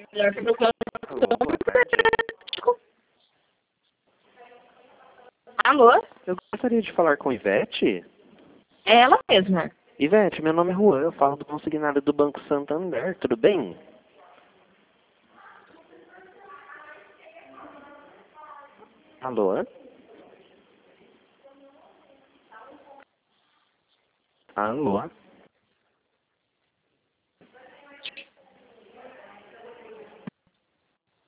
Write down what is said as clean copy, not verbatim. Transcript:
melhor que procuração Alô, boa tarde. médico. Alô? Eu gostaria de falar com Ivete. É ela mesma. Ivete, meu nome é Juan, eu falo do consignado do Banco Santander, tudo bem? Alô? Alô?